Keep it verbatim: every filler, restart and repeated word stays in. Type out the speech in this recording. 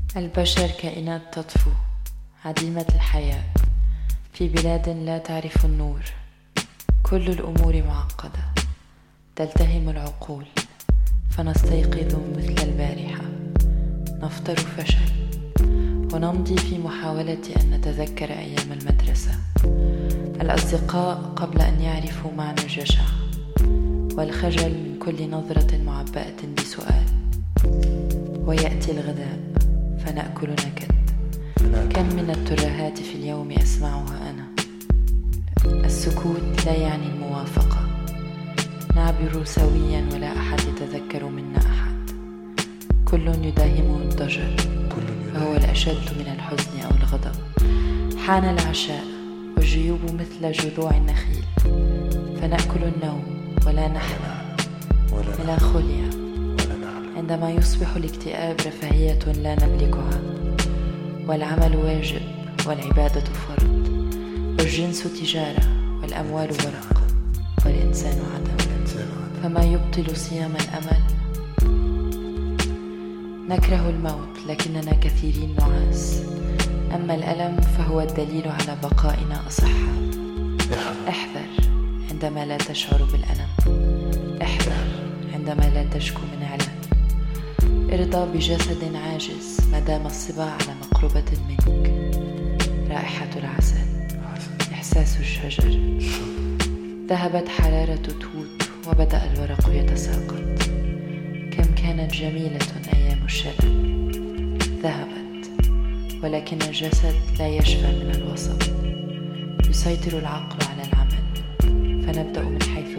البشر كائنات تطفو عديمة الحياة في بلاد لا تعرف النور. كل الأمور معقدة تلتهم العقول، فنستيقظ مثل البارحة نفطر فشل ونمضي في محاولة أن نتذكر أيام المدرسة. الأصدقاء قبل أن يعرفوا معنى الجشع، والخجل من كل نظرة معبأة بسؤال. ويأتي الغداء فنأكل نكد. كم من الترهات في اليوم أسمعها أنا. السكوت لا يعني الموافقة. نعبر سويا ولا أحد يتذكر منا أحد. كل يداهمه الضجر، فهو الأشد من الحزن أو الغضب. حان العشاء والجيوب مثل جذوع النخيل، فنأكل النوم ولا نحلم. ميلانخوليا. عندما يصبح الاكتئاب رفاهية لا نملكها، والعمل واجب والعبادة فرض، والجنس تجارة والأموال ورق، والإنسان عدم. فما يبطل صيام الأمل؟ نكره الموت لكننا كثيرين نعاس. أما الألم فهو الدليل على بقائنا أصحاء. احذر عندما لا تشعر بالألم. احذر عندما لا تشكو من علم. ارضى بجسد عاجز ما دام الصباع على مقربة منك. رائحة العسل، إحساس الشجر. ذهبت حرارة توت وبدأ الورق يتساقط. كم كانت جميلة أيام الشلل. ذهبت، ولكن الجسد لا يشفى من الوصف. يسيطر العقل على العمل، فنبدأ من حيث